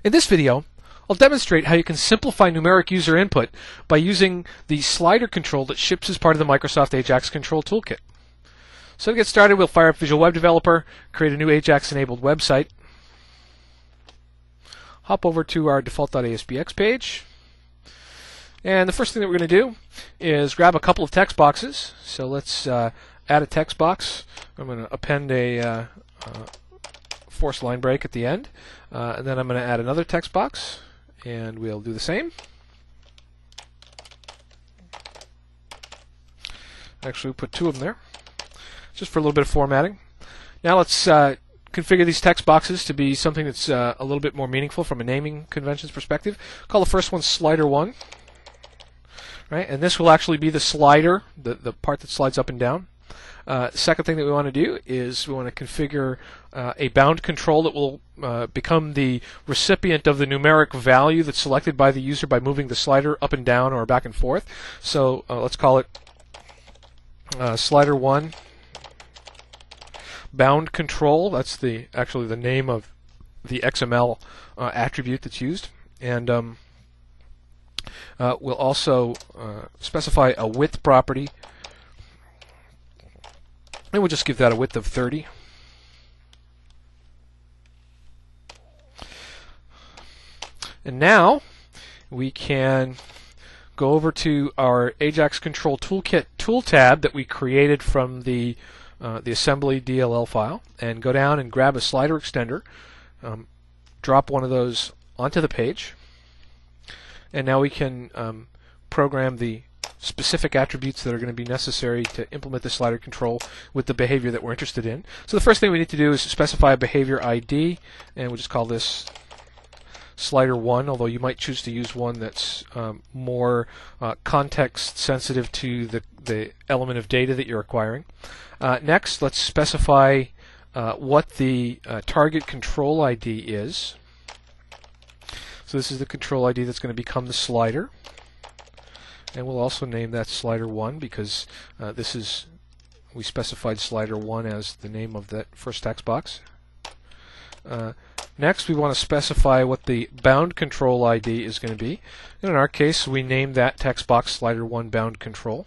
In this video, I'll demonstrate how you can simplify numeric user input by using the slider control that ships as part of the Microsoft Ajax Control Toolkit. So to get started, we'll fire up Visual Web Developer, create a new Ajax-enabled website, hop over to our default.aspx page, and the first thing that we're going to do is grab a couple of text boxes. So let's add a text box. I'm going to append a forced line break at the end, and then I'm going to add another text box, and we'll do the same. Actually, we'll put two of them there, just for a little bit of formatting. Now let's configure these text boxes to be something that's a little bit more meaningful from a naming conventions perspective. Call the first one Slider 1. Right? And this will actually be the slider, the part that slides up and down. Second thing that we want to do is we want to configure a bound control that will become the recipient of the numeric value that's selected by the user by moving the slider up and down or back and forth. So let's call it Slider 1 bound control. That's actually the name of the XML attribute that's used. And we'll also specify a width property, and we'll just give that a width of 30. And now we can go over to our Ajax Control Toolkit tool tab that we created from the assembly DLL file, and go down and grab a slider extender, drop one of those onto the page. And now we can program the specific attributes that are going to be necessary to implement the slider control with the behavior that we're interested in. So the first thing we need to do is specify a behavior ID, and we'll just call this Slider 1, although you might choose to use one that's more context sensitive to the element of data that you're acquiring. Next, let's specify what the target control ID is. So this is the control ID that's going to become the slider, and we'll also name that Slider 1 because we specified Slider 1 as the name of that first text box. Next, we want to specify what the bound control ID is going to be. And in our case, we named that text box Slider 1 bound control.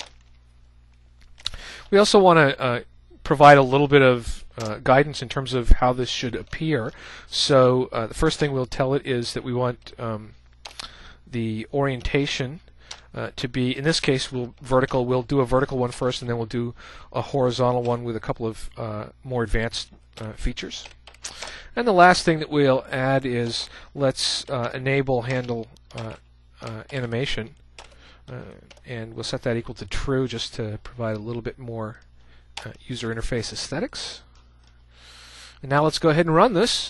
We also want to provide a little bit of guidance in terms of how this should appear. So the first thing we'll tell it is that we want the orientation to be, in this case, vertical. We'll do a vertical one first, and then we'll do a horizontal one with a couple of more advanced features. And the last thing that we'll add is let's enable handle animation, and we'll set that equal to true just to provide a little bit more user interface aesthetics. And now let's go ahead and run this.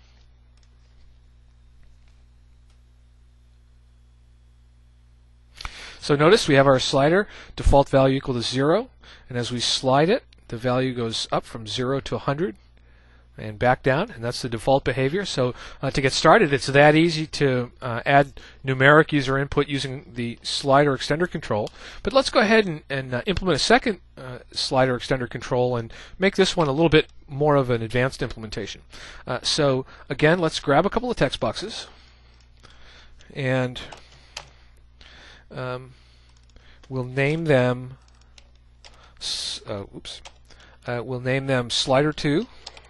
So notice we have our slider, default value equal to 0, and as we slide it, the value goes up from 0 to 100 and back down, and that's the default behavior. So to get started, it's that easy to add numeric user input using the slider extender control. But let's go ahead and implement a second slider extender control and make this one a little bit more of an advanced implementation. So again, let's grab a couple of text boxes, and we'll name them we'll name them Slider 2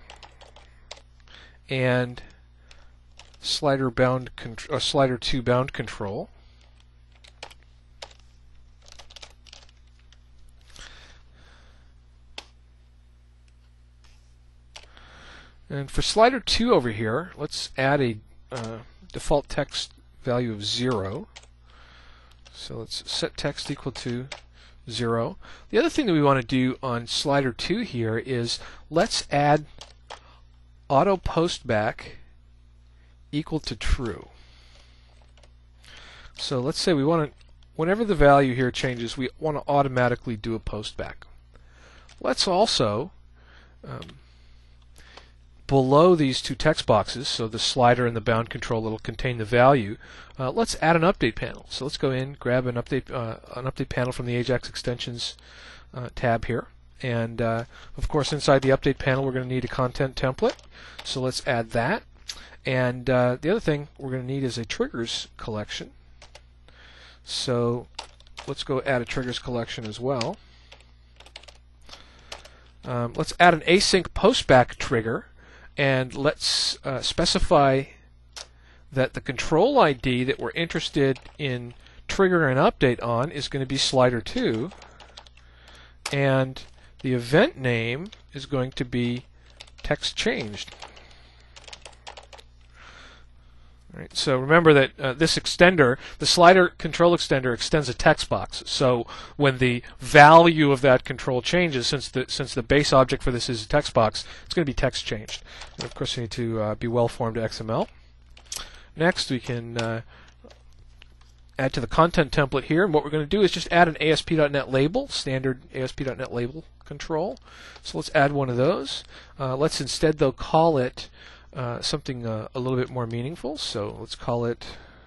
and Slider 2 bound control. And for Slider 2 over here, let's add a default text value of 0. So let's set text equal to 0. The other thing that we want to do on Slider 2 here is let's add auto postback equal to true. So let's say we want to, whenever the value here changes, we want to automatically do a postback. Let's also below these two text boxes, so the slider and the bound control that will contain the value, let's add an update panel. So let's go in, grab an update panel from the Ajax Extensions tab here, and of course inside the update panel we're going to need a content template. So let's add that, And the other thing we're going to need is a triggers collection. So let's go add a triggers collection as well. Let's add an async postback trigger, and let's specify that the control ID that we're interested in triggering an update on is going to be slider2, and the event name is going to be text changed. All right, so remember that this extender, the slider control extender, extends a text box. So when the value of that control changes, since the base object for this is a text box, it's going to be text changed. And of course, we need to be well-formed XML. Next, we can add to the content template here, and what we're going to do is just add an ASP.NET label, standard ASP.NET label control. So let's add one of those. Let's instead, though, call it something a little bit more meaningful. So let's call it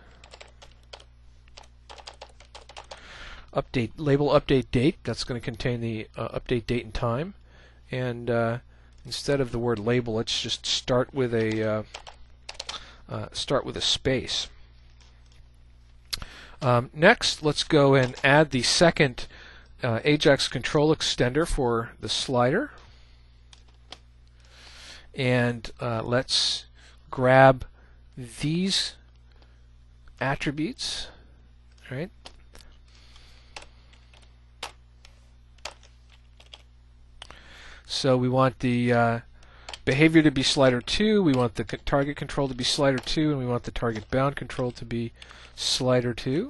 update label update date. That's going to contain the update date and time. And instead of the word label, let's just start with a space. Next, let's go and add the second AJAX control extender for the slider. And let's grab these attributes, right? So we want the behavior to be slider2, we want the target control to be slider2, and we want the target bound control to be slider2.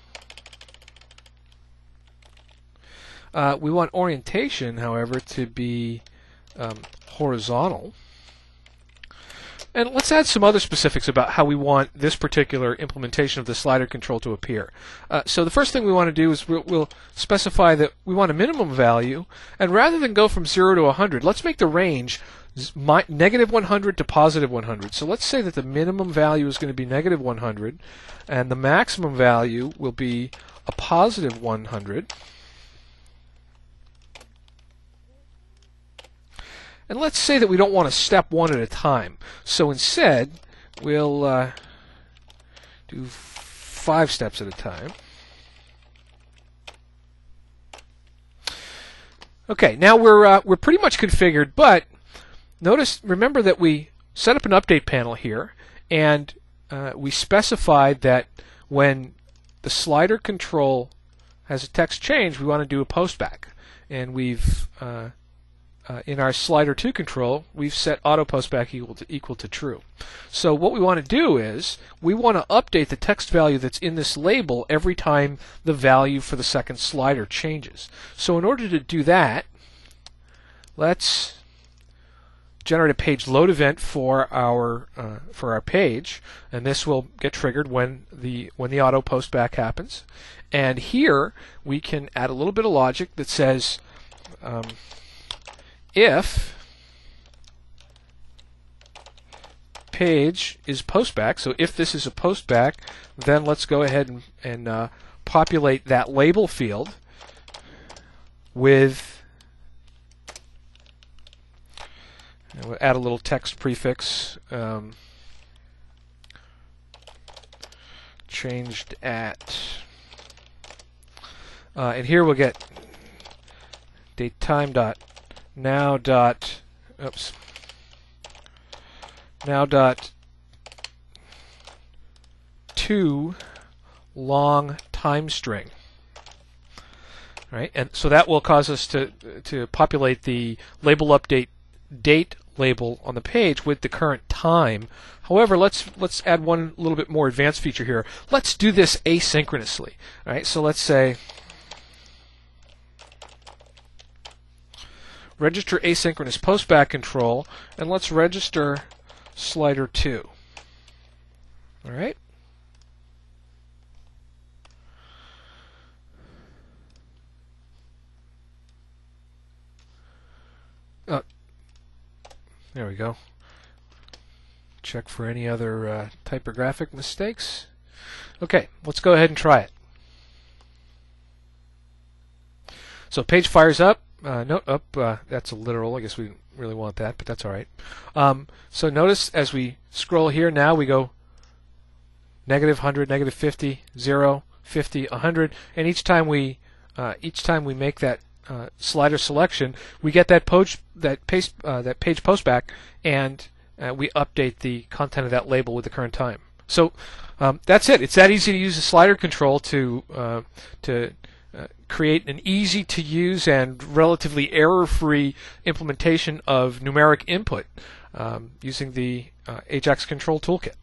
We want orientation, however, to be horizontal. And let's add some other specifics about how we want this particular implementation of the slider control to appear. So the first thing we want to do is we'll specify that we want a minimum value, and rather than go from 0 to 100, let's make the range -100 to +100. So let's say that the minimum value is going to be -100, and the maximum value will be a +100. And let's say that we don't want to step one at a time. So instead, we'll do 5 steps at a time. Okay, now we're pretty much configured, but remember that we set up an update panel here, and we specified that when the slider control has a text change, we want to do a postback. And we've in our slider2 control, we've set auto postback equal to true. So what we want to do is we want to update the text value that's in this label every time the value for the second slider changes. So in order to do that, let's generate a page load event for our page, and this will get triggered when the auto postback happens. And here we can add a little bit of logic that says if page is postback, so if this is a postback, then let's go ahead and populate that label field with, and we'll add a little text prefix, changed at, and here we'll get datetime dot now dot to long time string. Right, and so that will cause us to populate the label update date label on the page with the current time. However, let's add one little bit more advanced feature here. Let's do this asynchronously. Right, so let's say register asynchronous postback control, and let's register slider2. All right. There we go. Check for any other typographic mistakes. Okay, let's go ahead and try it. So page fires up. note up. That's a literal. I guess we didn't really want that, but that's all right. So notice as we scroll here, now we go negative 100, negative 50, 0, 50, 100, and each time we make that slider selection, we get that page post back, and we update the content of that label with the current time. So that's it. It's that easy to use the slider control to create an easy-to-use and relatively error-free implementation of numeric input using the Ajax Control Toolkit.